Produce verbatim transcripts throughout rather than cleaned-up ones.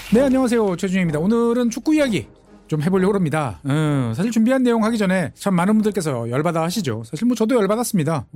네, 안녕하세요. 최준영입니다. 오늘은 축구 이야기 좀 해보려고 합니다. 음, 사실 준비한 내용 하기 전에 참 많은 분들께서 열받아 하시죠. 사실 뭐 저도 열받았습니다.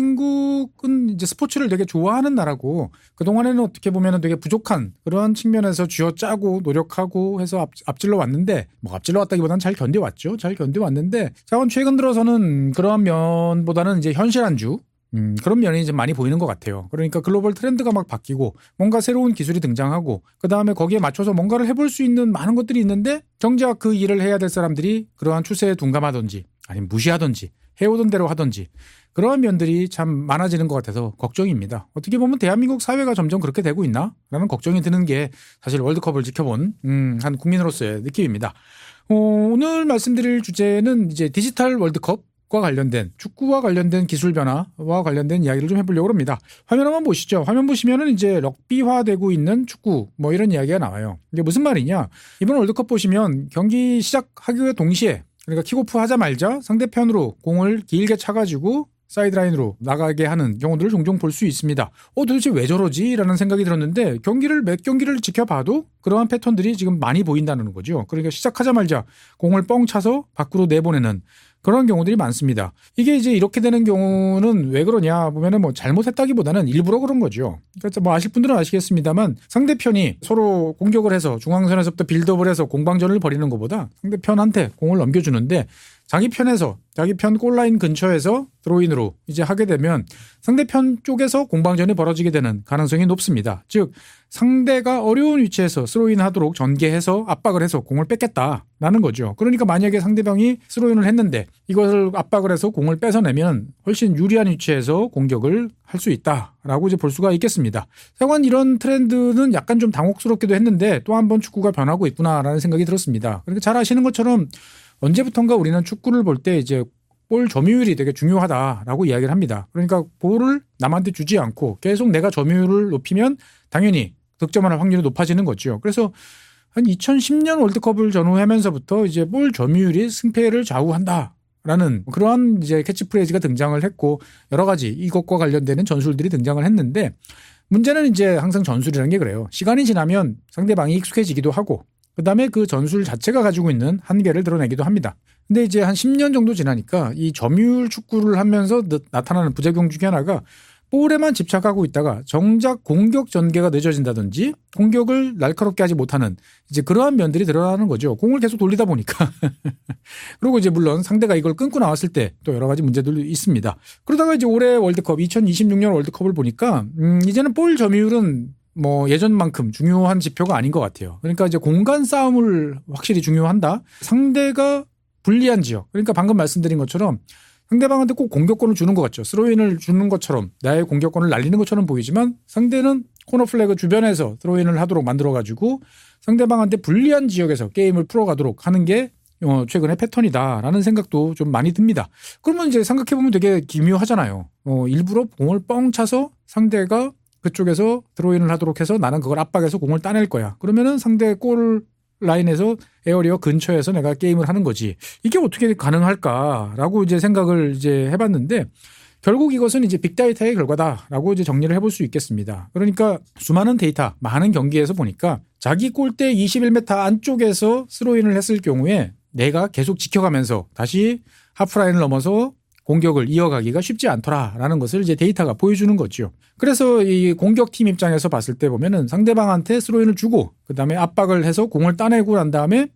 대한민국은 이제 스포츠를 되게 좋아하는 나라고 그동안에는 어떻게 보면 되게 부족한 그런 측면에서 쥐어짜고 노력하고 해서 앞, 앞질러 왔는데 뭐 앞질러 왔다기보다는 잘 견뎌왔죠. 잘 견뎌왔는데 자원 최근 들어서는 그러한 면보다는 이제 현실 안주 음, 그런 면이 좀 많이 보이는 것 같아요. 그러니까 글로벌 트렌드가 막 바뀌고 뭔가 새로운 기술이 등장하고 그다음에 거기에 맞춰서 뭔가를 해볼 수 있는 많은 것들이 있는데 정작 그 일을 해야 될 사람들이 그러한 추세에 둔감하든지 아니면 무시하든지 해오던 대로 하든지 그러한 면들이 참 많아지는 것 같아서 걱정입니다. 어떻게 보면 대한민국 사회가 점점 그렇게 되고 있나? 라는 걱정이 드는 게 사실 월드컵을 지켜본 음, 한 국민으로서의 느낌입니다. 어, 오늘 말씀드릴 주제는 이제 디지털 월드컵 과 관련된 축구와 관련된 기술 변화와 관련된 이야기를 좀 해보려고 합니다. 화면 한번 보시죠. 화면 보시면은 이제 럭비화되고 있는 축구 뭐 이런 이야기가 나와요. 이게 무슨 말이냐? 이번 월드컵 보시면 경기 시작하기와 동시에 그러니까 킥오프 하자마자 상대편으로 공을 길게 차가지고 사이드라인으로 나가게 하는 경우들을 종종 볼 수 있습니다. 어, 도대체 왜 저러지? 라는 생각이 들었는데 경기를 몇 경기를 지켜봐도 그러한 패턴들이 지금 많이 보인다는 거죠. 그러니까 시작하자마자 공을 뻥 차서 밖으로 내보내는 그런 경우들이 많습니다. 이게 이제 이렇게 되는 경우는 왜 그러냐 보면은 뭐 잘못했다기보다는 일부러 그런 거죠. 그러니까 뭐 아실 분들은 아시겠습니다만 상대편이 서로 공격을 해서 중앙선에서부터 빌드업을 해서 공방전을 벌이는 것보다 상대편한테 공을 넘겨주는데 자기 편에서 자기 편 골라인 근처에서 드로인으로 이제 하게 되면 상대편 쪽에서 공방전이 벌어지게 되는 가능성이 높습니다. 즉 상대가 어려운 위치에서 스로인 하도록 전개해서 압박을 해서 공을 뺏겠다라는 거죠. 그러니까 만약에 상대방이 스로인을 했는데 이것을 압박을 해서 공을 뺏어내면 훨씬 유리한 위치에서 공격을 할 수 있다라고 이제 볼 수가 있겠습니다. 하여간 이런 트렌드는 약간 좀 당혹스럽기도 했는데 또 한 번 축구가 변하고 있구나라는 생각이 들었습니다. 그러니까 잘 아시는 것처럼 언제부턴가 우리는 축구를 볼 때 이제 볼 점유율이 되게 중요하다라고 이야기를 합니다. 그러니까 볼을 남한테 주지 않고 계속 내가 점유율을 높이면 당연히 득점할 확률이 높아지는 거죠. 그래서 한 이천십 년 월드컵을 전후하면서부터 이제 볼 점유율이 승패를 좌우한다라는 그러한 이제 캐치프레이즈가 등장을 했고 여러 가지 이것과 관련되는 전술들이 등장을 했는데 문제는 이제 항상 전술이라는 게 그래요. 시간이 지나면 상대방이 익숙해지기도 하고 그다음에 그 전술 자체가 가지고 있는 한계를 드러내기도 합니다. 근데 이제 한 십 년 정도 지나니까 이 점유율 축구를 하면서 나타나는 부작용 중에 하나가 볼에만 집착하고 있다가 정작 공격 전개가 늦어진다든지 공격을 날카롭게 하지 못하는 이제 그러한 면들이 드러나는 거죠. 공을 계속 돌리다 보니까. 그리고 이제 물론 상대가 이걸 끊고 나왔을 때 또 여러 가지 문제들도 있습니다. 그러다가 이제 올해 월드컵 이천이십육 년 월드컵을 보니까 음 이제는 볼 점유율은 뭐 예전만큼 중요한 지표가 아닌 것 같아요. 그러니까 이제 공간 싸움을 확실히 중요한다. 상대가 불리한 지역. 그러니까 방금 말씀드린 것처럼 상대방한테 꼭 공격권을 주는 것 같죠. 스로인을 주는 것처럼 나의 공격권을 날리는 것처럼 보이지만 상대는 코너 플래그 주변에서 스로인을 하도록 만들어가지고 상대방한테 불리한 지역에서 게임을 풀어가도록 하는 게 최근의 패턴이다라는 생각도 좀 많이 듭니다. 그러면 이제 생각해보면 되게 기묘하잖아요. 어, 일부러 공을 뻥 차서 상대가 그쪽에서 드로인을 하도록 해서 나는 그걸 압박해서 공을 따낼 거야. 그러면은 상대 골 라인에서 에어리어 근처에서 내가 게임을 하는 거지. 이게 어떻게 가능할까라고 이제 생각을 이제 해봤는데 결국 이것은 이제 빅데이터의 결과다라고 이제 정리를 해볼 수 있겠습니다. 그러니까 수많은 데이터, 많은 경기에서 보니까 자기 골대 이십일 미터 안쪽에서 스로인을 했을 경우에 내가 계속 지켜가면서 다시 하프라인을 넘어서 공격을 이어가기가 쉽지 않더라라는 것을 이제 데이터가 보여주는 거죠. 그래서 이 공격팀 입장에서 봤을 때 보면은 상대방한테 스로인을 주고 그다음에 압박을 해서 공을 따내고 난 다음에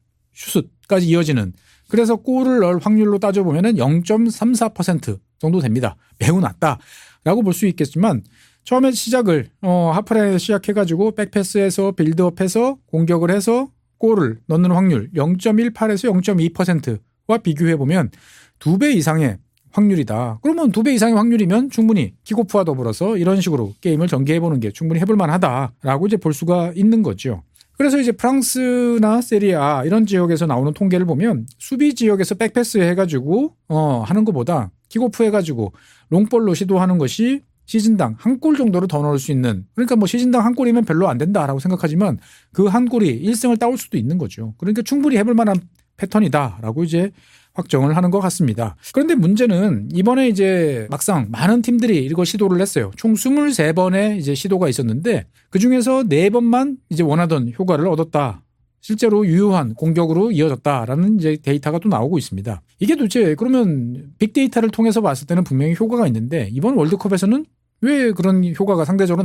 슛까지 이어지는 그래서 골을 넣을 확률로 따져보면은 영 점 삼사 퍼센트 정도 됩니다. 매우 낮다라고 볼 수 있겠지만 처음에 시작을 어, 하프라인에서 시작해가지고 백패스에서 빌드업해서 공격을 해서 골을 넣는 확률 영 점 일팔에서 영 점 이 퍼센트와 비교해보면 두 배 이상의 확률이다. 그러면 두 배 이상의 확률이면 충분히 킥오프와 더불어서 이런 식으로 게임을 전개해보는 게 충분히 해볼 만하다라고 이제 볼 수가 있는 거죠. 그래서 이제 프랑스나 세리아 이런 지역에서 나오는 통계를 보면 수비 지역에서 백패스 해가지고 어, 하는 것보다 킥오프 해가지고 롱볼로 시도하는 것이 시즌당 한 골 정도를 더 넣을 수 있는 그러니까 뭐 시즌당 한 골이면 별로 안 된다라고 생각하지만 그 한 골이 일 승을 따올 수도 있는 거죠. 그러니까 충분히 해볼 만한 패턴이다라고 이제 확정을 하는 것 같습니다. 그런데 문제는 이번에 이제 막상 많은 팀들이 이거 시도를 했어요. 총 이십삼 번의 이제 시도가 있었는데 그 중에서 네 번만 이제 원하던 효과를 얻었다. 실제로 유효한 공격으로 이어졌다라는 이제 데이터가 또 나오고 있습니다. 이게 도대체 그러면 빅데이터를 통해서 봤을 때는 분명히 효과가 있는데 이번 월드컵에서는 왜 그런 효과가 상대적으로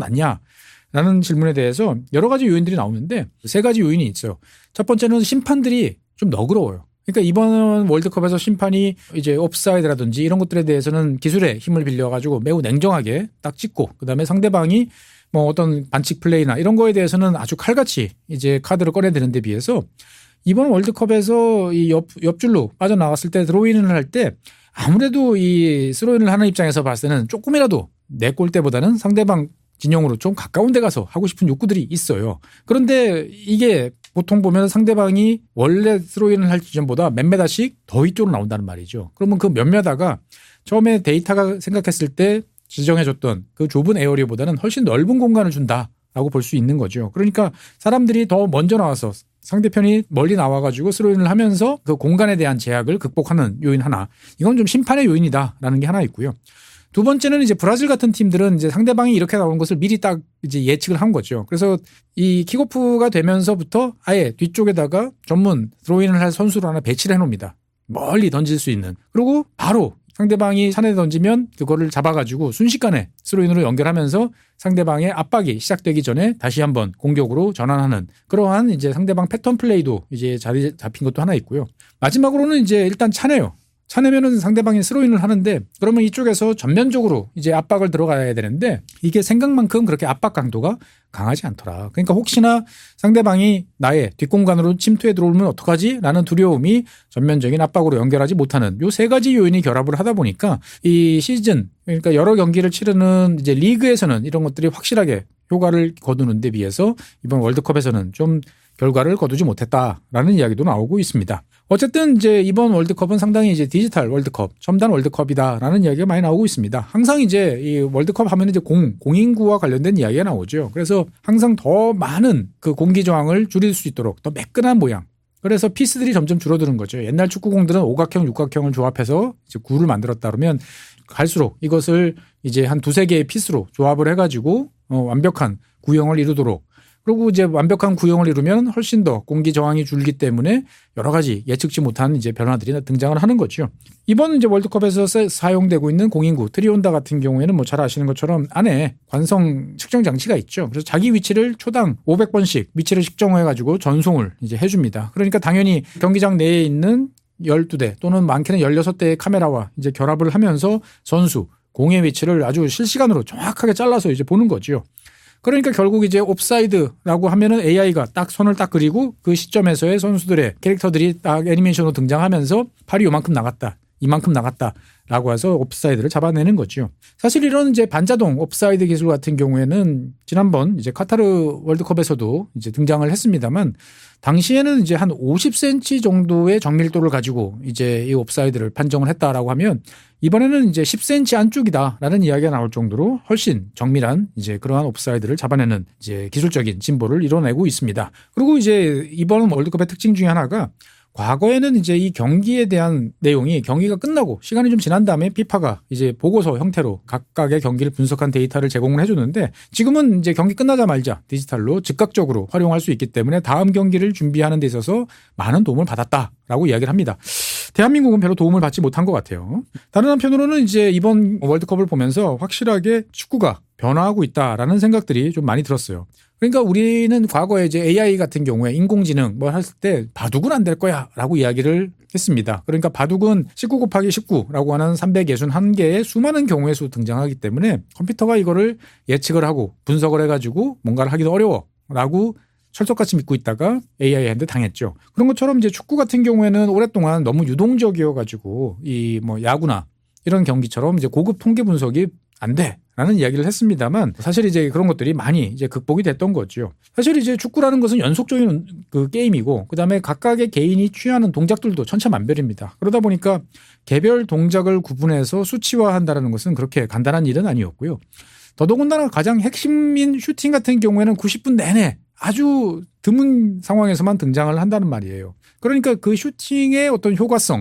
낮냐라는 질문에 대해서 여러 가지 요인들이 나오는데 세 가지 요인이 있어요. 첫 번째는 심판들이 좀 너그러워요. 그러니까 이번 월드컵에서 심판이 이제 옵사이드라든지 이런 것들에 대해서는 기술의 힘을 빌려가지고 매우 냉정하게 딱 찍고 그다음에 상대방이 뭐 어떤 반칙 플레이나 이런 거에 대해서는 아주 칼같이 이제 카드를 꺼내드는 데 비해서 이번 월드컵에서 이 옆, 옆줄로 빠져나갔을 때 드로잉을 할 때 아무래도 이 스로잉을 하는 입장에서 봤을 때는 조금이라도 내 골대보다는 상대방 진영으로 좀 가까운 데 가서 하고 싶은 욕구들이 있어요. 그런데 이게 보통 보면 상대방이 원래 스로잉을 할 지점보다 몇 메다씩 더 위쪽으로 나온다는 말이죠. 그러면 그 몇 메다가 처음에 데이터가 생각했을 때 지정해줬던 그 좁은 에어리어보다는 훨씬 넓은 공간을 준다라고 볼 수 있는 거죠. 그러니까 사람들이 더 먼저 나와서 상대편이 멀리 나와가지고 스로잉을 하면서 그 공간에 대한 제약을 극복하는 요인 하나. 이건 좀 심판의 요인이다라는 게 하나 있고요. 두 번째는 이제 브라질 같은 팀들은 이제 상대방이 이렇게 나오는 것을 미리 딱 이제 예측을 한 거죠. 그래서 이 킥오프가 되면서부터 아예 뒤쪽에다가 전문 드로잉을 할 선수를 하나 배치를 해놓습니다. 멀리 던질 수 있는. 그리고 바로 상대방이 산에 던지면 그거를 잡아가지고 순식간에 스로인으로 연결하면서 상대방의 압박이 시작되기 전에 다시 한번 공격으로 전환하는 그러한 이제 상대방 패턴 플레이도 이제 자리 잡힌 것도 하나 있고요. 마지막으로는 이제 일단 차네요. 차내면은 상대방이 스로인을 하는데 그러면 이쪽에서 전면적으로 이제 압박을 들어가야 되는데 이게 생각만큼 그렇게 압박 강도가 강하지 않더라. 그러니까 혹시나 상대방이 나의 뒷공간으로 침투해 들어오면 어떡하지? 라는 두려움이 전면적인 압박으로 연결하지 못하는 요 세 가지 요인이 결합을 하다 보니까 이 시즌 그러니까 여러 경기를 치르는 이제 리그에서는 이런 것들이 확실하게 효과를 거두는 데 비해서 이번 월드컵에서는 좀 결과를 거두지 못했다라는 이야기도 나오고 있습니다. 어쨌든 이제 이번 월드컵은 상당히 이제 디지털 월드컵, 첨단 월드컵이다라는 이야기가 많이 나오고 있습니다. 항상 이제 이 월드컵 하면 이제 공, 공인구와 관련된 이야기가 나오죠. 그래서 항상 더 많은 그 공기 저항을 줄일 수 있도록 더 매끈한 모양. 그래서 피스들이 점점 줄어드는 거죠. 옛날 축구공들은 오각형, 육각형을 조합해서 이제 구를 만들었다 그러면 갈수록 이것을 이제 한 두세 개의 피스로 조합을 해가지고 어, 완벽한 구형을 이루도록 그리고 이제 완벽한 구형을 이루면 훨씬 더 공기 저항이 줄기 때문에 여러 가지 예측지 못한 이제 변화들이 등장을 하는 거죠. 이번 이제 월드컵에서 사용되고 있는 공인구 트리온다 같은 경우에는 뭐 잘 아시는 것처럼 안에 관성 측정 장치가 있죠. 그래서 자기 위치를 초당 오백 번씩 위치를 측정해가지고 전송을 이제 해줍니다. 그러니까 당연히 경기장 내에 있는 열두 대 또는 많게는 열여섯 대의 카메라와 이제 결합을 하면서 선수 공의 위치를 아주 실시간으로 정확하게 잘라서 이제 보는 거죠. 그러니까 결국 이제 옵사이드라고 하면은 에이아이가 딱 선을 딱 그리고 그 시점에서의 선수들의 캐릭터들이 딱 애니메이션으로 등장하면서 팔이 요만큼 나갔다, 이만큼 나갔다라고 해서 옵사이드를 잡아내는 거죠. 사실 이런 이제 반자동 옵사이드 기술 같은 경우에는 지난번 이제 카타르 월드컵에서도 이제 등장을 했습니다만 당시에는 이제 한 오십 센티미터 정도의 정밀도를 가지고 이제 이 옵사이드를 판정을 했다라고 하면 이번에는 이제 십 센티미터 안쪽이다라는 이야기가 나올 정도로 훨씬 정밀한 이제 그러한 옵사이드를 잡아내는 이제 기술적인 진보를 이뤄내고 있습니다. 그리고 이제 이번 월드컵의 특징 중에 하나가 과거에는 이제 이 경기에 대한 내용이 경기가 끝나고 시간이 좀 지난 다음에 피파가 이제 보고서 형태로 각각의 경기를 분석한 데이터를 제공을 해주는데 지금은 이제 경기 끝나자마자 디지털로 즉각적으로 활용할 수 있기 때문에 다음 경기를 준비하는 데 있어서 많은 도움을 받았다라고 이야기를 합니다. 대한민국은 별로 도움을 받지 못한 것 같아요. 다른 한편으로는 이제 이번 월드컵을 보면서 확실하게 축구가 변화하고 있다라는 생각들이 좀 많이 들었어요. 그러니까 우리는 과거에 이제 에이아이 같은 경우에 인공지능 뭐 할 때 바둑은 안 될 거야 라고 이야기를 했습니다. 그러니까 바둑은 십구 곱하기 십구라고 하는 삼백육십일 개의 수많은 경우의 수 등장하기 때문에 컴퓨터가 이거를 예측을 하고 분석을 해가지고 뭔가를 하기도 어려워라고 철석같이 믿고 있다가 에이아이한테 당했죠. 그런 것처럼 이제 축구 같은 경우에는 오랫동안 너무 유동적이어가지고 이 뭐 야구나 이런 경기처럼 이제 고급 통계 분석이 안 돼라는 이야기를 했습니다만 사실 이제 그런 것들이 많이 이제 극복이 됐던 거죠. 사실 이제 축구라는 것은 연속적인 그 게임이고 그다음에 각각의 개인이 취하는 동작들도 천차만별입니다. 그러다 보니까 개별 동작을 구분해서 수치화한다는 것은 그렇게 간단한 일은 아니었고요. 더더군다나 가장 핵심인 슈팅 같은 경우에는 구십 분 내내 아주 드문 상황에서만 등장을 한다는 말이에요. 그러니까 그 슈팅의 어떤 효과성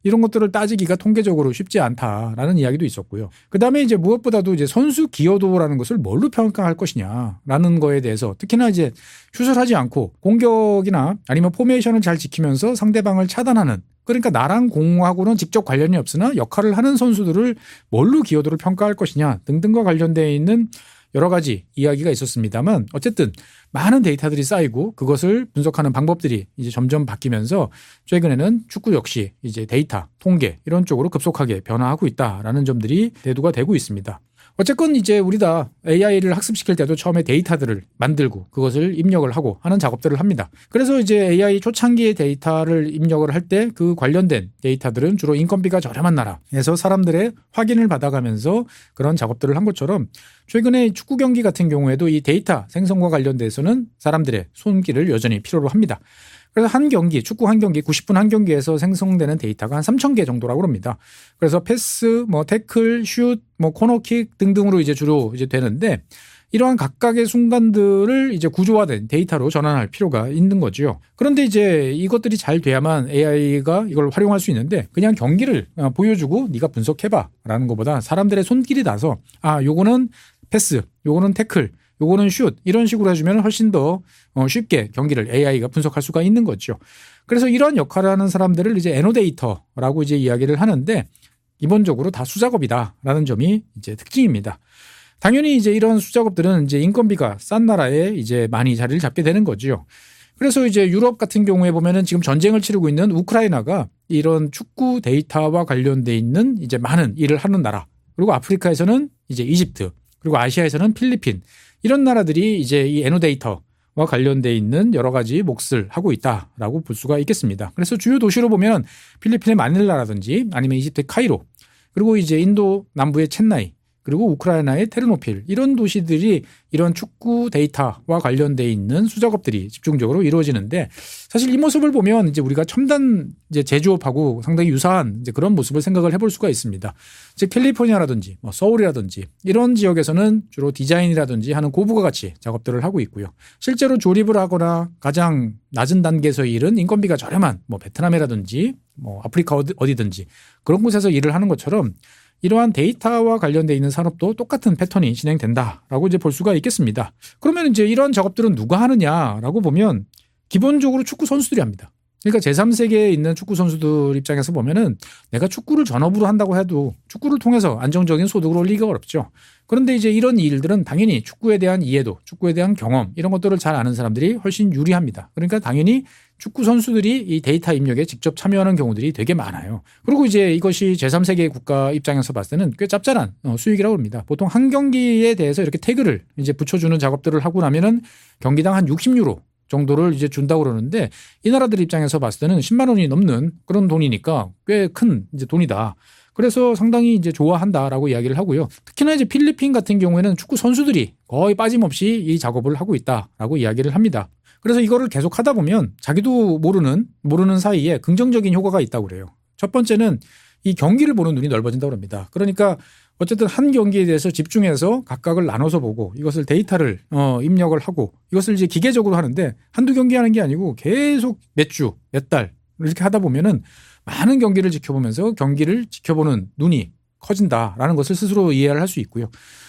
이런 것들을 따지기가 통계적으로 쉽지 않다라는 이야기도 있었고요. 그다음에 이제 무엇보다도 이제 선수 기여도라는 것을 뭘로 평가할 것이냐라는 거에 대해서 특히나 이제 슛을 하지 않고 공격이나 아니면 포메이션을 잘 지키면서 상대방을 차단하는, 그러니까 나랑 공하고는 직접 관련이 없으나 역할을 하는 선수들을 뭘로 기여도를 평가할 것이냐 등등과 관련되어 있는 여러 가지 이야기가 있었습니다만, 어쨌든 많은 데이터들이 쌓이고 그것을 분석하는 방법들이 이제 점점 바뀌면서 최근에는 축구 역시 이제 데이터, 통계 이런 쪽으로 급속하게 변화하고 있다라는 점들이 대두가 되고 있습니다. 어쨌건 이제 우리 다 에이아이를 학습시킬 때도 처음에 데이터들을 만들고 그것을 입력을 하고 하는 작업들을 합니다. 그래서 이제 에이아이 초창기의 데이터를 입력을 할 때 그 관련된 데이터들은 주로 인건비가 저렴한 나라에서 사람들의 확인을 받아가면서 그런 작업들을 한 것처럼, 최근에 축구 경기 같은 경우에도 이 데이터 생성과 관련돼서는 사람들의 손길을 여전히 필요로 합니다. 그래서 한 경기, 축구 한 경기, 구십 분 한 경기에서 생성되는 데이터가 한 삼천 개 정도라고 합니다. 그래서 패스, 뭐 태클, 슛, 뭐 코너킥 등등으로 이제 주로 이제 되는데, 이러한 각각의 순간들을 이제 구조화된 데이터로 전환할 필요가 있는 거죠. 그런데 이제 이것들이 잘 돼야만 에이아이가 이걸 활용할 수 있는데, 그냥 경기를 보여주고 네가 분석해봐라는 것보다 사람들의 손길이 나서 아, 요거는 패스, 요거는 태클, 요거는 슛 이런 식으로 해주면 훨씬 더 쉽게 경기를 에이아이가 분석할 수가 있는 거죠. 그래서 이런 역할을 하는 사람들을 이제 애노데이터라고 이제 이야기를 하는데, 기본적으로 다 수작업이다라는 점이 이제 특징입니다. 당연히 이제 이런 수작업들은 이제 인건비가 싼 나라에 이제 많이 자리를 잡게 되는 거죠. 그래서 이제 유럽 같은 경우에 보면은 지금 전쟁을 치르고 있는 우크라이나가 이런 축구 데이터와 관련돼 있는 이제 많은 일을 하는 나라, 그리고 아프리카에서는 이제 이집트, 그리고 아시아에서는 필리핀, 이런 나라들이 이제 이 애노데이터와 관련돼 있는 여러 가지 몫을 하고 있다라고 볼 수가 있겠습니다. 그래서 주요 도시로 보면 필리핀의 마닐라라든지 아니면 이집트의 카이로, 그리고 이제 인도 남부의 첸나이, 그리고 우크라이나의 테르노필, 이런 도시들이 이런 축구 데이터와 관련돼 있는 수작업들이 집중적으로 이루어지는데, 사실 이 모습을 보면 이제 우리가 첨단 이제 제조업하고 상당히 유사한 이제 그런 모습을 생각을 해볼 수가 있습니다. 즉 캘리포니아라든지 뭐 서울이라든지 이런 지역에서는 주로 디자인이라든지 하는 고부가 가치 작업들을 하고 있고요. 실제로 조립을 하거나 가장 낮은 단계에서의 일은 인건비가 저렴한 뭐 베트남이라든지 뭐 아프리카 어디든지 그런 곳에서 일을 하는 것처럼, 이러한 데이터와 관련돼 있는 산업도 똑같은 패턴이 진행된다라고 이제 볼 수가 있겠습니다. 그러면 이제 이런 작업들은 누가 하느냐라고 보면 기본적으로 축구 선수들이 합니다. 그러니까 제삼 세계에 있는 축구 선수들 입장에서 보면은 내가 축구를 전업으로 한다고 해도 축구를 통해서 안정적인 소득을 올리기가 어렵죠. 그런데 이제 이런 일들은 당연히 축구에 대한 이해도, 축구에 대한 경험, 이런 것들을 잘 아는 사람들이 훨씬 유리합니다. 그러니까 당연히 축구 선수들이 이 데이터 입력에 직접 참여하는 경우들이 되게 많아요. 그리고 이제 이것이 제삼 세계 국가 입장에서 봤을 때는 꽤 짭짤한 수익이라고 합니다. 보통 한 경기에 대해서 이렇게 태그를 이제 붙여주는 작업들을 하고 나면은 경기당 한 육십 유로 정도를 이제 준다고 그러는데, 이 나라들 입장에서 봤을 때는 십만 원이 넘는 그런 돈이니까 꽤 큰 이제 돈이다. 그래서 상당히 이제 좋아한다라고 이야기를 하고요. 특히나 이제 필리핀 같은 경우에는 축구 선수들이 거의 빠짐없이 이 작업을 하고 있다라고 이야기를 합니다. 그래서 이거를 계속 하다 보면 자기도 모르는 모르는 사이에 긍정적인 효과가 있다고 그래요. 첫 번째는 이 경기를 보는 눈이 넓어진다고 합니다. 그러니까 어쨌든 한 경기에 대해서 집중해서 각각을 나눠서 보고 이것을 데이터를 어, 입력을 하고 이것을 이제 기계적으로 하는데, 한두 경기 하는 게 아니고 계속 몇 주, 몇 달 이렇게 하다 보면은 많은 경기를 지켜보면서 경기를 지켜보는 눈이 커진다라는 것을 스스로 이해를 할 수 있고요.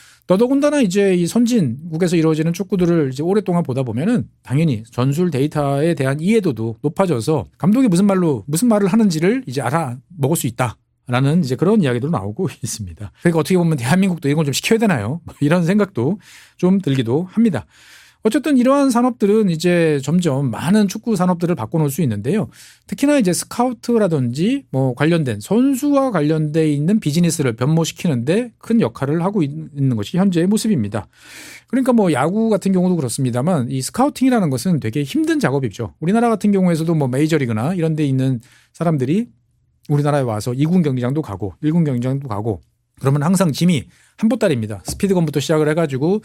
더더군다나 이제 이 선진국에서 이루어지는 축구들을 이제 오랫동안 보다 보면은 당연히 전술 데이터에 대한 이해도도 높아져서 감독이 무슨 말로 무슨 말을 하는지를 이제 알아 먹을 수 있다라는 이제 그런 이야기도 나오고 있습니다. 그러니까 어떻게 보면 대한민국도 이건 좀 시켜야 되나요? 이런 생각도 좀 들기도 합니다. 어쨌든 이러한 산업들은 이제 점점 많은 축구 산업들을 바꿔놓을 수 있는데요. 특히나 이제 스카우트라든지 뭐 관련된 선수와 관련돼 있는 비즈니스를 변모시키는데 큰 역할을 하고 있는 것이 현재의 모습입니다. 그러니까 뭐 야구 같은 경우도 그렇습니다만 이 스카우팅이라는 것은 되게 힘든 작업이죠. 우리나라 같은 경우에서도 뭐 메이저리그나 이런 데 있는 사람들이 우리나라에 와서 이 군 경기장도 가고 일 군 경기장도 가고 그러면 항상 짐이 한 보따리입니다. 스피드건부터 시작을 해가지고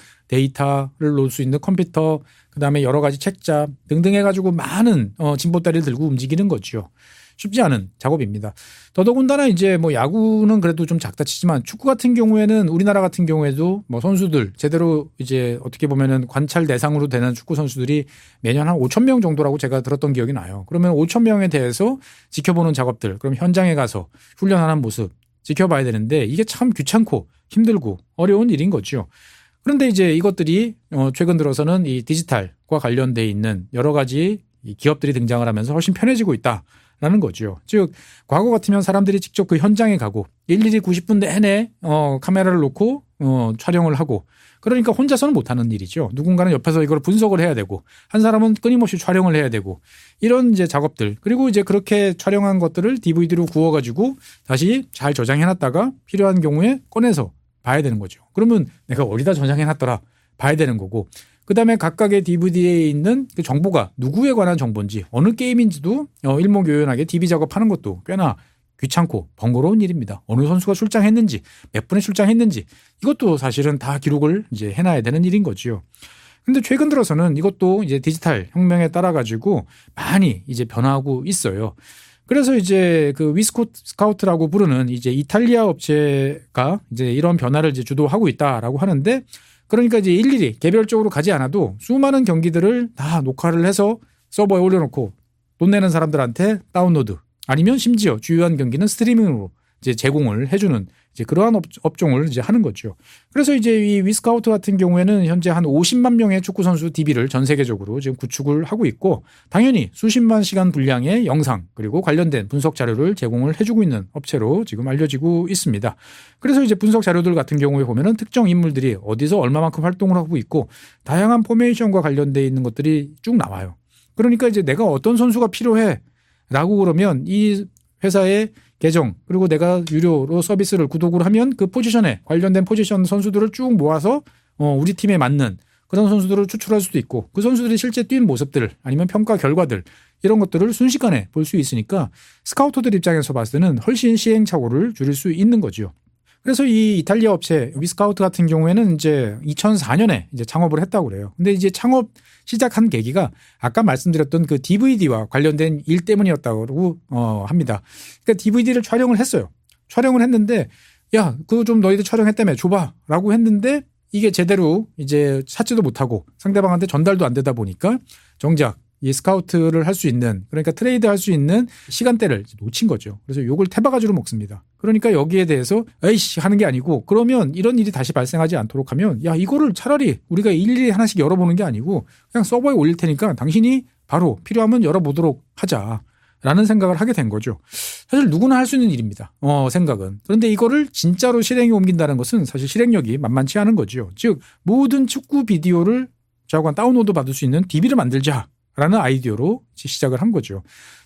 데이터를 놓을 수 있는 컴퓨터, 그다음에 여러 가지 책잡 등등 해가지고 많은 어, 짐 보따리를 들고 움직이는 거죠. 쉽지 않은 작업입니다. 더더군다나 이제 뭐 야구는 그래도 좀 작다 치지만 축구 같은 경우에는 우리나라 같은 경우에도 뭐 선수들 제대로 이제 어떻게 보면은 관찰 대상으로 되는 축구 선수들이 매년 한 오천 명 정도라고 제가 들었던 기억이 나요. 그러면 오천 명에 대해서 지켜보는 작업들, 그럼 현장에 가서 훈련하는 모습 지켜봐야 되는데 이게 참 귀찮고 힘들고 어려운 일인 거죠. 그런데 이제 이것들이 최근 들어서는 이 디지털과 관련돼 있는 여러 가지 기업들이 등장을 하면서 훨씬 편해지고 있다라는 거죠. 즉 과거 같으면 사람들이 직접 그 현장에 가고 일일이 구십 분 내내 어, 카메라를 놓고 어, 촬영을 하고 그러니까 혼자서는 못하는 일이죠. 누군가는 옆에서 이걸 분석을 해야 되고 한 사람은 끊임없이 촬영을 해야 되고 이런 이제 작업들 그리고 이제 그렇게 촬영한 것들을 디브이디로 구워가지고 다시 잘 저장해놨다가 필요한 경우에 꺼내서 봐야 되는 거죠. 그러면 내가 어디다 저장해놨더라 봐야 되는 거고 그다음에 각각의 디브이디에 있는 그 정보가 누구에 관한 정보인지 어느 게임인지도 일목요연하게 디비 작업하는 것도 꽤나 귀찮고 번거로운 일입니다. 어느 선수가 출장했는지 몇 분에 출장했는지 이것도 사실은 다 기록을 이제 해놔야 되는 일인 거죠. 근데 최근 들어서는 이것도 이제 디지털 혁명에 따라 가지고 많이 이제 변화하고 있어요. 그래서 이제 그 위스카우트라고 부르는 이제 이탈리아 업체가 이제 이런 변화를 이제 주도하고 있다라고 하는데 그러니까 이제 일일이 개별적으로 가지 않아도 수많은 경기들을 다 녹화를 해서 서버에 올려놓고 돈 내는 사람들한테 다운로드 아니면 심지어 주요한 경기는 스트리밍으로 이제 제공을 해주는 이제 그러한 업, 업종을 이제 하는 거죠. 그래서 이제 이 위스카우트 같은 경우에는 현재 한 오십만 명의 축구 선수 디비를 전 세계적으로 지금 구축을 하고 있고 당연히 수십만 시간 분량의 영상 그리고 관련된 분석 자료를 제공을 해주고 있는 업체로 지금 알려지고 있습니다. 그래서 이제 분석 자료들 같은 경우에 보면은 특정 인물들이 어디서 얼마만큼 활동을 하고 있고 다양한 포메이션과 관련돼 있는 것들이 쭉 나와요. 그러니까 이제 내가 어떤 선수가 필요해라고 그러면 이 회사의 계정 그리고 내가 유료로 서비스를 구독을 하면 그 포지션에 관련된 포지션 선수들을 쭉 모아서 어 우리 팀에 맞는 그런 선수들을 추출할 수도 있고 그 선수들이 실제 뛴 모습들 아니면 평가 결과들 이런 것들을 순식간에 볼 수 있으니까 스카우터들 입장에서 봤을 때는 훨씬 시행착오를 줄일 수 있는 거죠. 그래서 이 이탈리아 업체 위스카우트 같은 경우에는 이제 이천사 년에 이제 창업을 했다고 그래요. 근데 이제 창업 시작한 계기가 아까 말씀드렸던 그 디브이디와 관련된 일 때문이었다고 어, 합니다. 그러니까 디브이디를 촬영을 했어요. 촬영을 했는데 야, 그거 좀 너희들 촬영했다며 줘봐라고 했는데 이게 제대로 이제 찾지도 못하고 상대방한테 전달도 안 되다 보니까 정작 이 스카우트를 할 수 있는 그러니까 트레이드 할 수 있는 시간대를 놓친 거죠. 그래서 욕을 태바가지로 먹습니다. 그러니까 여기에 대해서 에이씨 하는 게 아니고 그러면 이런 일이 다시 발생하지 않도록 하면 야 이거를 차라리 우리가 일일이 하나씩 열어보는 게 아니고 그냥 서버에 올릴 테니까 당신이 바로 필요하면 열어보도록 하자라는 생각을 하게 된 거죠. 사실 누구나 할 수 있는 일입니다. 어 생각은. 그런데 이거를 진짜로 실행에 옮긴다는 것은 사실 실행력이 만만치 않은 거죠. 즉 모든 축구 비디오를 자관 다운로드 받을 수 있는 디비를 만들자. 라는 아이디어로 시작을 한 거죠.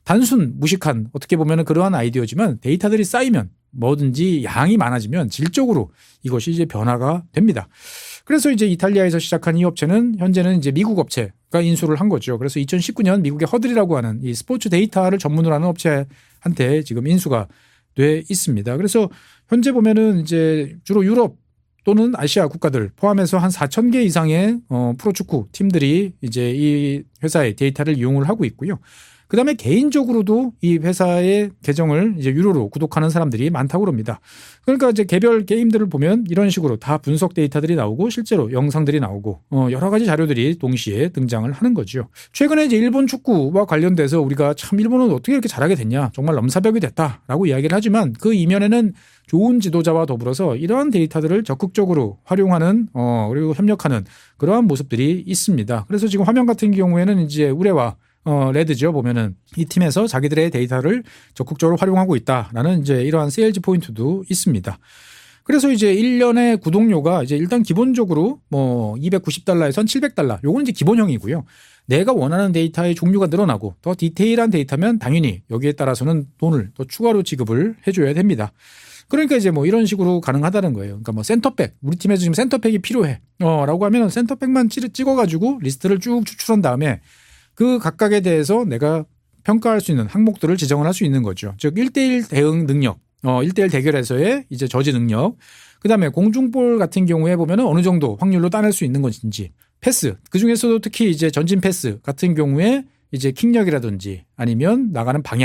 단순 무식한 어떻게 보면 그러한 아이디어지만 데이터들이 쌓이면 뭐든지 양이 많아지면 질적으로 이것이 이제 변화가 됩니다. 그래서 이제 이탈리아에서 시작한 이 업체는 현재는 이제 미국 업체가 인수를 한 거죠. 그래서 이천십구 년 미국의 허들이라고 하는 이 스포츠 데이터를 전문으로 하는 업체한테 지금 인수가 돼 있습니다. 그래서 현재 보면은 이제 주로 유럽 또는 아시아 국가들 포함해서 한 사천 개 이상의 어, 프로축구 팀들이 이제 이 회사의 데이터를 이용을 하고 있고요. 그다음에 개인적으로도 이 회사의 계정을 이제 유료로 구독하는 사람들이 많다고 합니다. 그러니까 이제 개별 게임들을 보면 이런 식으로 다 분석 데이터들이 나오고 실제로 영상들이 나오고 어, 여러 가지 자료들이 동시에 등장을 하는 거죠. 최근에 이제 일본 축구와 관련돼서 우리가 참 일본은 어떻게 이렇게 잘하게 됐냐, 정말 넘사벽이 됐다라고 이야기를 하지만 그 이면에는 좋은 지도자와 더불어서 이러한 데이터들을 적극적으로 활용하는 어, 그리고 협력하는 그러한 모습들이 있습니다. 그래서 지금 화면 같은 경우에는 이제 우레와 어, 레드죠. 보면은 이 팀에서 자기들의 데이터를 적극적으로 활용하고 있다라는 이제 이러한 세일즈 포인트도 있습니다. 그래서 이제 일 년의 구독료가 이제 일단 기본적으로 뭐 이백구십 달러에선 칠백 달러. 요건 이제 기본형이고요. 내가 원하는 데이터의 종류가 늘어나고 더 디테일한 데이터면 당연히 여기에 따라서는 돈을 더 추가로 지급을 해줘야 됩니다. 그러니까 이제 뭐 이런 식으로 가능하다는 거예요. 그러니까 뭐 센터백, 우리 팀에서 지금 센터백이 필요해. 어, 라고 하면 센터백만 찍어가지고 리스트를 쭉 추출한 다음에 그 각각에 대해서 내가 평가할 수 있는 항목들을 지정을 할 수 있는 거죠. 즉 일 대일 대응 능력, 어, 일 대일 대결에서의 이제 저지 능력, 그 다음에 공중볼 같은 경우에 보면은 어느 정도 확률로 따낼 수 있는 것인지, 패스, 그 중에서도 특히 이제 전진 패스 같은 경우에 이제 킥력이라든지 아니면 나가는 방향,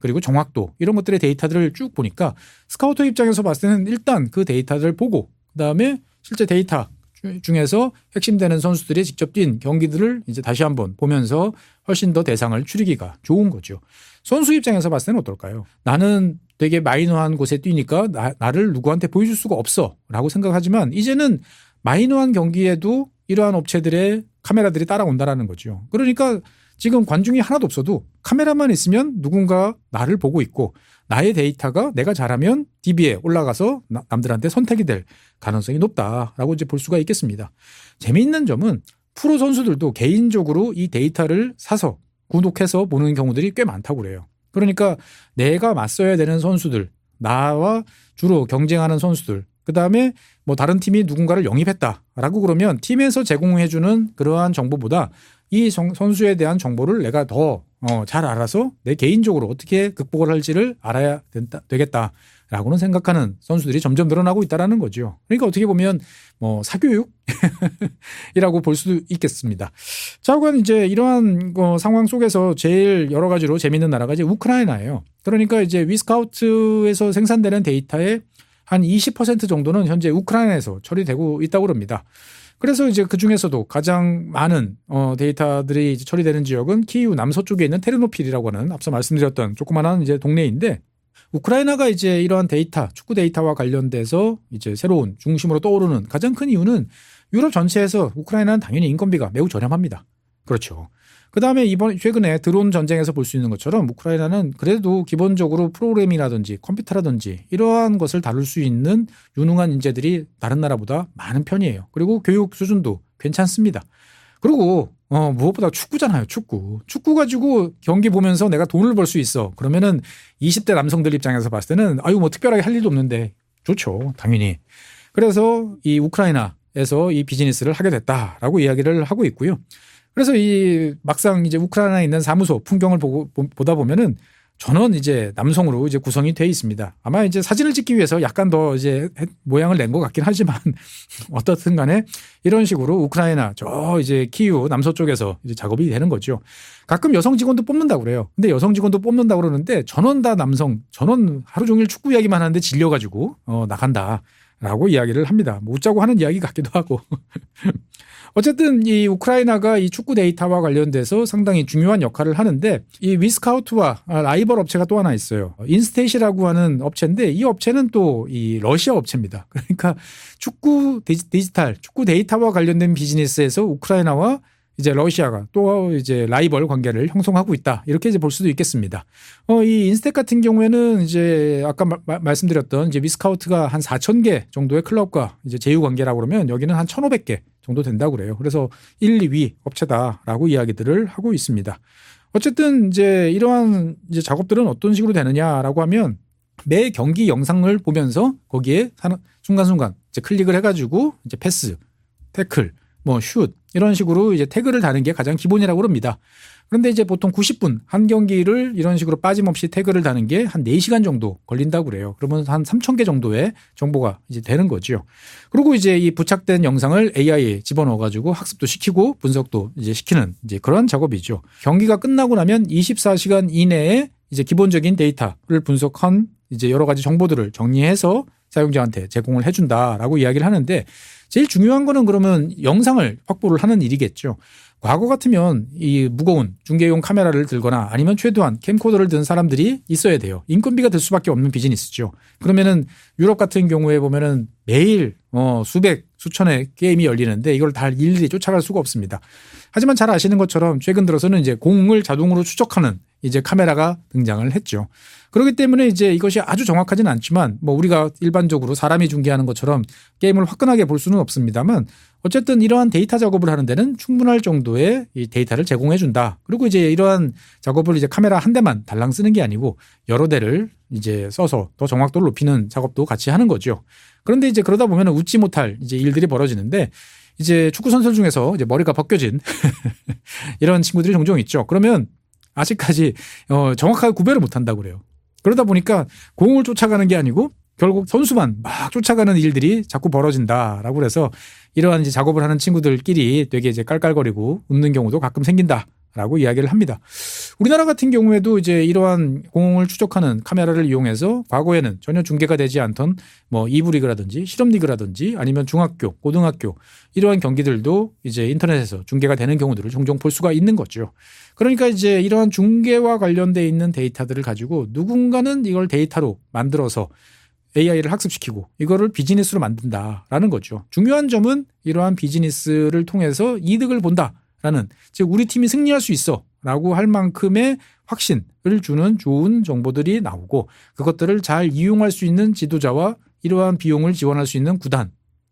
그리고 정확도 이런 것들의 데이터들을 쭉 보니까 스카우터 입장에서 봤을 때는 일단 그 데이터를 보고 그다음에 실제 데이터 중에서 핵심되는 선수들이 직접 뛴 경기들을 이제 다시 한번 보면서 훨씬 더 대상을 추리기가 좋은 거죠. 선수 입장에서 봤을 때는 어떨까요? 나는 되게 마이너한 곳에 뛰니까 나, 나를 누구한테 보여줄 수가 없어 라고 생각하지만 이제는 마이너한 경기에도 이러한 업체들의 카메라들이 따라온다라는 거죠. 그러니까 지금 관중이 하나도 없어도 카메라만 있으면 누군가 나를 보고 있고 나의 데이터가 내가 잘하면 디비에 올라가서 남들한테 선택이 될 가능성이 높다라고 이제 볼 수가 있겠습니다. 재미있는 점은 프로 선수들도 개인적으로 이 데이터를 사서 구독해서 보는 경우들이 꽤 많다고 그래요. 그러니까 내가 맞서야 되는 선수들, 나와 주로 경쟁하는 선수들, 그다음에 뭐 다른 팀이 누군가를 영입했다라고 그러면 팀에서 제공해주는 그러한 정보보다 이 선수에 대한 정보를 내가 더 잘 알아서 내 개인적으로 어떻게 극복을 할지를 알아야 된다, 되겠다라고는 생각하는 선수들이 점점 늘어나고 있다는 거죠. 그러니까 어떻게 보면 뭐 사교육이라고 볼 수도 있겠습니다. 자, 그건 이제 이러한 어, 상황 속에서 제일 여러 가지로 재미있는 나라가 이제 우크라이나예요. 그러니까 이제 위스카우트에서 생산되는 데이터의 한 이십 퍼센트 정도는 현재 우크라이나에서 처리되고 있다고 합니다. 그래서 이제 그 중에서도 가장 많은 어, 데이터들이 이제 처리되는 지역은 키이우 남서쪽에 있는 테르노필이라고 하는 앞서 말씀드렸던 조그마한 이제 동네인데 우크라이나가 이제 이러한 데이터, 축구 데이터와 관련돼서 이제 새로운 중심으로 떠오르는 가장 큰 이유는 유럽 전체에서 우크라이나는 당연히 인건비가 매우 저렴합니다. 그렇죠. 그 다음에 이번 최근에 드론 전쟁에서 볼 수 있는 것처럼 우크라이나는 그래도 기본적으로 프로그래밍이라든지 컴퓨터라든지 이러한 것을 다룰 수 있는 유능한 인재들이 다른 나라보다 많은 편이에요. 그리고 교육 수준도 괜찮습니다. 그리고 어, 무엇보다 축구잖아요. 축구. 축구 가지고 경기 보면서 내가 돈을 벌 수 있어. 그러면은 이십 대 남성들 입장에서 봤을 때는 아유 뭐 특별하게 할 일도 없는데 좋죠. 당연히. 그래서 이 우크라이나에서 이 비즈니스를 하게 됐다라고 이야기를 하고 있고요. 그래서 이 막상 이제 우크라이나에 있는 사무소 풍경을 보고 보다 보면은 전원 이제 남성으로 이제 구성이 돼 있습니다. 아마 이제 사진을 찍기 위해서 약간 더 이제 모양을 낸 것 같긴 하지만 어떻든 간에 이런 식으로 우크라이나 저 이제 키이우 남서쪽에서 이제 작업이 되는 거죠. 가끔 여성 직원도 뽑는다고 그래요. 근데 여성 직원도 뽑는다고 그러는데 전원 다 남성, 전원 하루 종일 축구 이야기만 하는데 질려가지고 어, 나간다라고 이야기를 합니다. 뭐 웃자고 하는 이야기 같기도 하고. 어쨌든 이 우크라이나가 이 축구 데이터와 관련돼서 상당히 중요한 역할을 하는데 이 위스카우트와 라이벌 업체가 또 하나 있어요. 인스테이시라고 하는 업체인데 이 업체는 또 이 러시아 업체입니다. 그러니까 축구 디지털, 축구 데이터와 관련된 비즈니스에서 우크라이나와 이제 러시아가 또 이제 라이벌 관계를 형성하고 있다. 이렇게 이제 볼 수도 있겠습니다. 어, 이 인스텍 같은 경우에는 이제 아까 마, 말씀드렸던 이제 위스카우트가 한 사천 개 정도의 클럽과 이제 제휴 관계라고 그러면 여기는 한 천오백 개 정도 된다고 그래요. 그래서 일, 이 위 업체다라고 이야기들을 하고 있습니다. 어쨌든 이제 이러한 이제 작업들은 어떤 식으로 되느냐라고 하면 매 경기 영상을 보면서 거기에 순간순간 이제 클릭을 해가지고 이제 패스, 태클, 뭐 슛 이런 식으로 이제 태그를 다는 게 가장 기본이라고 합니다. 그런데 이제 보통 구십 분 한 경기를 이런 식으로 빠짐없이 태그를 다는 게 한 네 시간 정도 걸린다고 그래요. 그러면 한 삼천 개 정도의 정보가 이제 되는 거죠. 그리고 이제 이 부착된 영상을 에이아이에 집어넣어 가지고 학습도 시키고 분석도 이제 시키는 이제 그런 작업이죠. 경기가 끝나고 나면 이십사 시간 이내에 이제 기본적인 데이터를 분석한 이제 여러 가지 정보들을 정리해서 사용자한테 제공을 해준다라고 이야기를 하는데 제일 중요한 거는 그러면 영상을 확보를 하는 일이겠죠. 과거 같으면 이 무거운 중계용 카메라를 들거나 아니면 최소한 캠코더를 든 사람들이 있어야 돼요. 인건비가 들 수밖에 없는 비즈니스죠. 그러면은 유럽 같은 경우에 보면은 매일 어 수백 수천의 게임이 열리는데 이걸 다 일일이 쫓아갈 수가 없습니다. 하지만 잘 아시는 것처럼 최근 들어서는 이제 공을 자동으로 추적하는 이제 카메라가 등장을 했죠. 그렇기 때문에 이제 이것이 아주 정확하지는 않지만 뭐 우리가 일반적으로 사람이 중계하는 것처럼 게임을 화끈하게 볼 수는 없습니다만 어쨌든 이러한 데이터 작업을 하는 데는 충분할 정도의 이 데이터를 제공해 준다. 그리고 이제 이러한 작업을 이제 카메라 한 대만 달랑 쓰는 게 아니고 여러 대를 이제 써서 더 정확도를 높이는 작업도 같이 하는 거죠. 그런데 이제 그러다 보면 웃지 못할 이제 일들이 벌어지는데 이제 축구 선수들 중에서 이제 머리가 벗겨진 이런 친구들이 종종 있죠. 그러면 아직까지 어 정확하게 구별을 못 한다고 그래요. 그러다 보니까 공을 쫓아가는 게 아니고 결국 선수만 막 쫓아가는 일들이 자꾸 벌어진다라고 그래서 이러한 이제 작업을 하는 친구들끼리 되게 이제 깔깔거리고 웃는 경우도 가끔 생긴다. 라고 이야기를 합니다. 우리나라 같은 경우에도 이제 이러한 공을 추적하는 카메라를 이용해서 과거에는 전혀 중계가 되지 않던 뭐 이 부 리그라든지 실업 리그라든지 아니면 중학교, 고등학교 이러한 경기들도 이제 인터넷에서 중계가 되는 경우들을 종종 볼 수가 있는 거죠. 그러니까 이제 이러한 중계와 관련돼 있는 데이터들을 가지고 누군가는 이걸 데이터로 만들어서 에이아이를 학습시키고 이거를 비즈니스로 만든다라는 거죠. 중요한 점은 이러한 비즈니스를 통해서 이득을 본다라는, 즉 우리 팀이 승리할 수 있어라고 할 만큼의 확신을 주는 좋은 정보들이 나오고 그것들을 잘 이용할 수 있는 지도자와 이러한 비용을 지원할 수 있는 구단,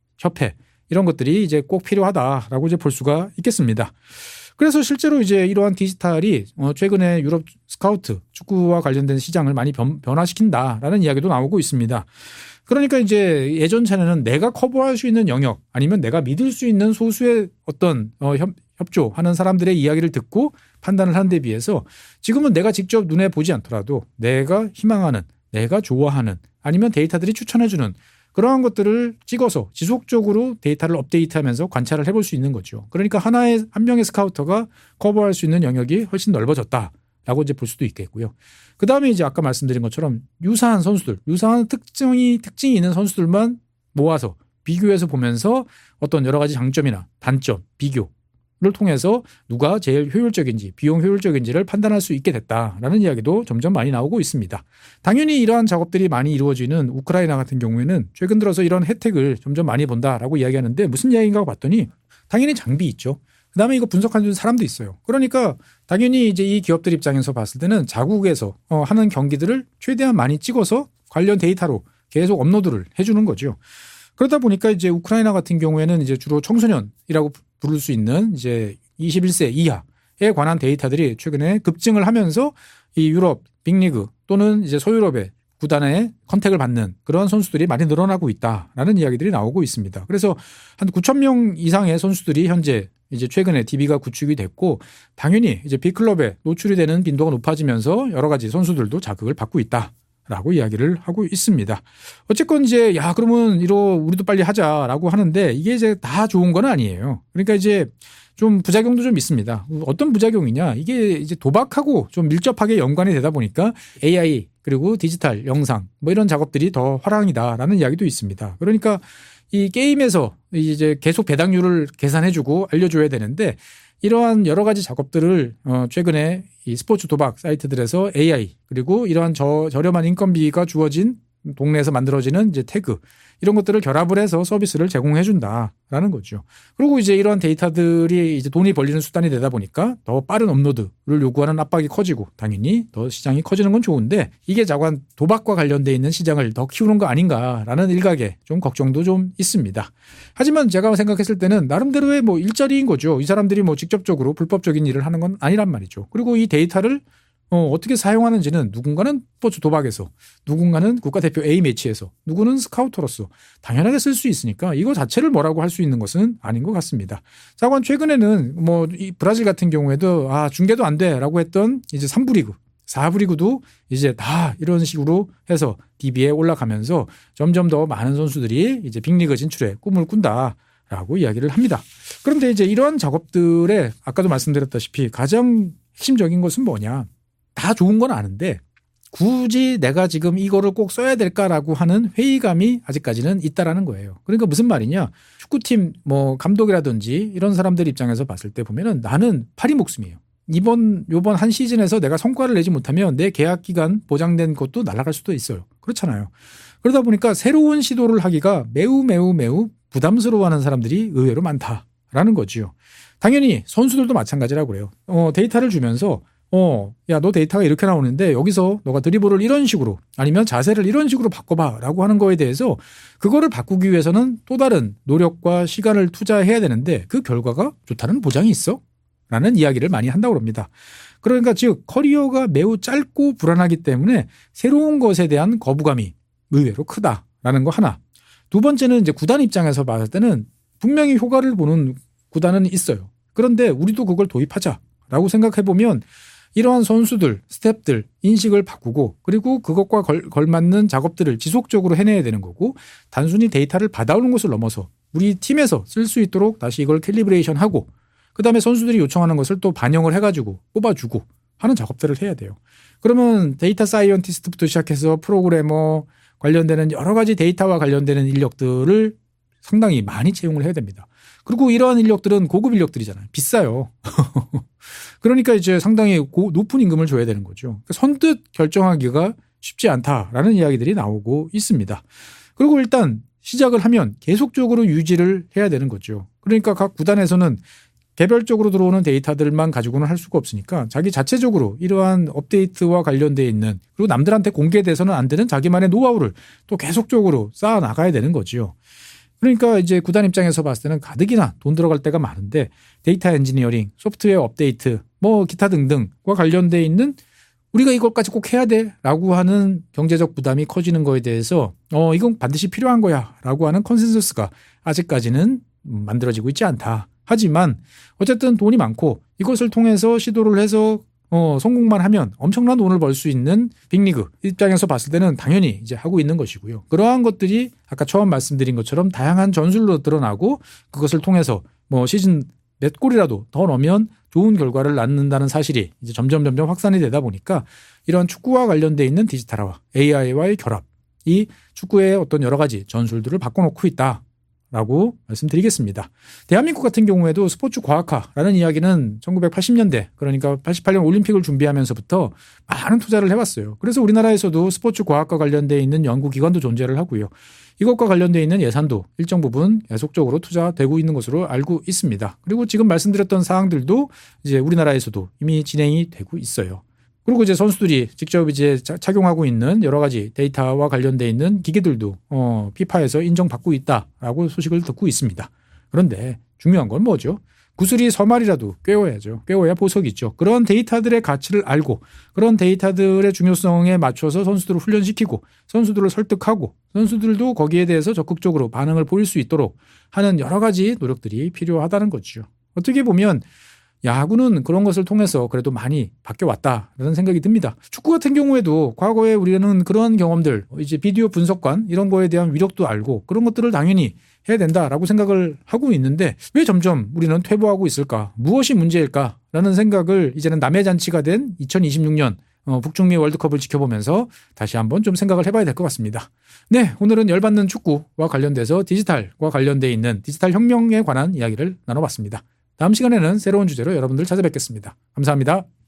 협회 이런 것들이 이제 꼭 필요하다라고 이제 볼 수가 있겠습니다. 그래서 실제로 이제 이러한 디지털이 최근에 유럽 스카우트 축구와 관련된 시장을 많이 변, 변화시킨다라는 이야기도 나오고 있습니다. 그러니까 이제 예전 차례는 내가 커버할 수 있는 영역 아니면 내가 믿을 수 있는 소수의 어떤 어, 협, 협조하는 사람들의 이야기를 듣고 판단을 하는 데 비해서 지금은 내가 직접 눈에 보지 않더라도 내가 희망하는, 내가 좋아하는 아니면 데이터들이 추천해주는 그러한 것들을 찍어서 지속적으로 데이터를 업데이트하면서 관찰을 해볼 수 있는 거죠. 그러니까 하나의 한 명의 스카우터가 커버할 수 있는 영역이 훨씬 넓어졌다라고 이제 볼 수도 있겠고요. 그 다음에 이제 아까 말씀드린 것처럼 유사한 선수들, 유사한 특징이 특징이 있는 선수들만 모아서 비교해서 보면서 어떤 여러 가지 장점이나 단점, 비교. 를 통해서 누가 제일 효율적인지 비용 효율적인지를 판단할 수 있게 됐다라는 이야기도 점점 많이 나오고 있습니다. 당연히 이러한 작업들이 많이 이루어지는 우크라이나 같은 경우에는 최근 들어서 이런 혜택을 점점 많이 본다라고 이야기하는데 무슨 이야기인가 봤더니 당연히 장비 있죠. 그다음에 이거 분석하는 사람도 있어요. 그러니까 당연히 이제 이 기업들 입장에서 봤을 때는 자국에서 하는 경기들을 최대한 많이 찍어서 관련 데이터로 계속 업로드를 해주는 거죠. 그러다 보니까 이제 우크라이나 같은 경우에는 이제 주로 청소년이라고 부를 수 있는 이제 이십일 세 이하에 관한 데이터들이 최근에 급증을 하면서 이 유럽 빅리그 또는 이제 소유럽의 구단의 컨택을 받는 그런 선수들이 많이 늘어나고 있다라는 이야기들이 나오고 있습니다. 그래서 한 구천 명 이상의 선수들이 현재 이제 최근에 디비가 구축이 됐고 당연히 이제 빅클럽에 노출이 되는 빈도가 높아지면서 여러 가지 선수들도 자극을 받고 있다. 라고 이야기를 하고 있습니다. 어쨌건 이제 야 그러면 이러 우리도 빨리 하자라고 하는데 이게 이제 다 좋은 건 아니에요. 그러니까 이제 좀 부작용도 좀 있습니다. 어떤 부작용이냐? 이게 이제 도박하고 좀 밀접하게 연관이 되다 보니까 에이아이 그리고 디지털 영상 뭐 이런 작업들이 더 화랑이다라는 이야기도 있습니다. 그러니까 이 게임에서 이제 계속 배당률을 계산해주고 알려줘야 되는데 이러한 여러 가지 작업들을 최근에 이 스포츠 도박 사이트들에서 에이아이 그리고 이러한 저, 저렴한 인건비가 주어진 동네에서 만들어지는 이제 태그 이런 것들을 결합을 해서 서비스를 제공해 준다라는 거죠. 그리고 이제 이러한 데이터들이 이제 돈이 벌리는 수단이 되다 보니까 더 빠른 업로드를 요구하는 압박이 커지고 당연히 더 시장이 커지는 건 좋은데 이게 자관 도박과 관련돼 있는 시장을 더 키우는 거 아닌가라는 일각의 좀 걱정도 좀 있습니다. 하지만 제가 생각했을 때는 나름대로의 뭐 일자리인 거죠. 이 사람들이 뭐 직접적으로 불법적인 일을 하는 건 아니란 말이죠. 그리고 이 데이터를 어, 어떻게 사용하는지는 누군가는 스포츠 도박에서 누군가는 국가대표 A매치에서 누구는 스카우터로서 당연하게 쓸 수 있으니까 이거 자체를 뭐라고 할 수 있는 것은 아닌 것 같습니다. 자관 최근에는 뭐 이 브라질 같은 경우에도 아 중계도 안 돼라고 했던 이제 삼 부 리그 사 부 리그도 이제 다 이런 식으로 해서 디비에 올라가면서 점점 더 많은 선수들이 이제 빅리그 진출에 꿈을 꾼다라고 이야기를 합니다. 그런데 이제 이러한 작업들에 아까도 말씀드렸다시피 가장 핵심적인 것은 뭐냐? 다 좋은 건 아는데 굳이 내가 지금 이거를 꼭 써야 될까라고 하는 회의감이 아직까지는 있다라는 거예요. 그러니까 무슨 말이냐? 축구팀 뭐 감독이라든지 이런 사람들 입장에서 봤을 때 보면은 나는 파리 목숨이에요. 이번 요번 한 시즌에서 내가 성과를 내지 못하면 내 계약 기간 보장된 것도 날아갈 수도 있어요. 그렇잖아요. 그러다 보니까 새로운 시도를 하기가 매우 매우 매우 부담스러워하는 사람들이 의외로 많다라는 거죠. 당연히 선수들도 마찬가지라고 그래요. 어, 데이터를 주면서 어, 야, 너 데이터가 이렇게 나오는데 여기서 너가 드리블을 이런 식으로 아니면 자세를 이런 식으로 바꿔봐 라고 하는 거에 대해서 그거를 바꾸기 위해서는 또 다른 노력과 시간을 투자해야 되는데 그 결과가 좋다는 보장이 있어? 라는 이야기를 많이 한다고 합니다. 그러니까 즉 커리어가 매우 짧고 불안하기 때문에 새로운 것에 대한 거부감이 의외로 크다라는 거 하나. 두 번째는 이제 구단 입장에서 봤을 때는 분명히 효과를 보는 구단은 있어요. 그런데 우리도 그걸 도입하자라고 생각해 보면 이러한 선수들, 스태프들 인식을 바꾸고 그리고 그것과 걸, 걸맞는 작업들을 지속적으로 해내야 되는 거고 단순히 데이터를 받아오는 것을 넘어서 우리 팀에서 쓸 수 있도록 다시 이걸 캘리브레이션하고 그 다음에 선수들이 요청하는 것을 또 반영을 해가지고 뽑아주고 하는 작업들을 해야 돼요. 그러면 데이터 사이언티스트부터 시작해서 프로그래머 관련되는 여러 가지 데이터와 관련되는 인력들을 상당히 많이 채용을 해야 됩니다. 그리고 이러한 인력들은 고급 인력들이잖아요. 비싸요. 그러니까 이제 상당히 고, 높은 임금을 줘야 되는 거죠. 선뜻 결정하기가 쉽지 않다라는 이야기들이 나오고 있습니다. 그리고 일단 시작을 하면 계속적으로 유지를 해야 되는 거죠. 그러니까 각 구단에서는 개별적으로 들어오는 데이터들만 가지고는 할 수가 없으니까 자기 자체적으로 이러한 업데이트와 관련되어 있는 그리고 남들한테 공개돼서는 안 되는 자기만의 노하우를 또 계속적으로 쌓아 나가야 되는 거지요. 그러니까 이제 구단 입장에서 봤을 때는 가득이나 돈 들어갈 때가 많은데 데이터 엔지니어링, 소프트웨어 업데이트, 뭐 기타 등등과 관련되어 있는 우리가 이것까지 꼭 해야 돼라고 하는 경제적 부담이 커지는 거에 대해서 어 이건 반드시 필요한 거야라고 하는 컨센서스가 아직까지는 만들어지고 있지 않다. 하지만 어쨌든 돈이 많고 이것을 통해서 시도를 해서 어 성공만 하면 엄청난 돈을 벌 수 있는 빅리그 입장에서 봤을 때는 당연히 이제 하고 있는 것이고요. 그러한 것들이 아까 처음 말씀드린 것처럼 다양한 전술로 드러나고 그것을 통해서 뭐 시즌 몇 골이라도 더 넣으면 좋은 결과를 낳는다는 사실이 이제 점점 점점 확산이 되다 보니까 이런 축구와 관련돼 있는 디지털화와 에이아이와의 결합이 축구의 어떤 여러 가지 전술들을 바꿔놓고 있다라고 말씀드리겠습니다. 대한민국 같은 경우에도 스포츠 과학화라는 이야기는 천구백팔십 년대 그러니까 팔십팔 년 올림픽을 준비하면서부터 많은 투자를 해왔어요. 그래서 우리나라에서도 스포츠 과학과 관련돼 있는 연구기관도 존재를 하고요. 이것과 관련되어 있는 예산도 일정 부분 계속적으로 투자되고 있는 것으로 알고 있습니다. 그리고 지금 말씀드렸던 사항들도 이제 우리나라에서도 이미 진행이 되고 있어요. 그리고 이제 선수들이 직접 이제 착용하고 있는 여러 가지 데이터와 관련되어 있는 기계들도 어, 피파에서 인정받고 있다라고 소식을 듣고 있습니다. 그런데 중요한 건 뭐죠? 구슬이 서말이라도 꿰어야죠. 꿰어야 보석이죠. 그런 데이터들의 가치를 알고 그런 데이터들의 중요성에 맞춰서 선수들을 훈련시키고 선수들을 설득하고 선수들도 거기에 대해서 적극적으로 반응을 보일 수 있도록 하는 여러 가지 노력들이 필요하다는 거죠. 어떻게 보면 야구는 그런 것을 통해서 그래도 많이 바뀌어왔다라는 생각이 듭니다. 축구 같은 경우에도 과거에 우리는 그런 경험들, 이제 비디오 분석관 이런 거에 대한 위력도 알고 그런 것들을 당연히 해야 된다라고 생각을 하고 있는데 왜 점점 우리는 퇴보하고 있을까? 무엇이 문제일까라는 생각을 이제는 남의 잔치가 된 이천이십육 년 어, 북중미 월드컵을 지켜보면서 다시 한번 좀 생각을 해봐야 될 것 같습니다. 네, 오늘은 열받는 축구와 관련돼서 디지털과 관련돼 있는 디지털 혁명에 관한 이야기를 나눠봤습니다. 다음 시간에는 새로운 주제로 여러분들 찾아뵙겠습니다. 감사합니다.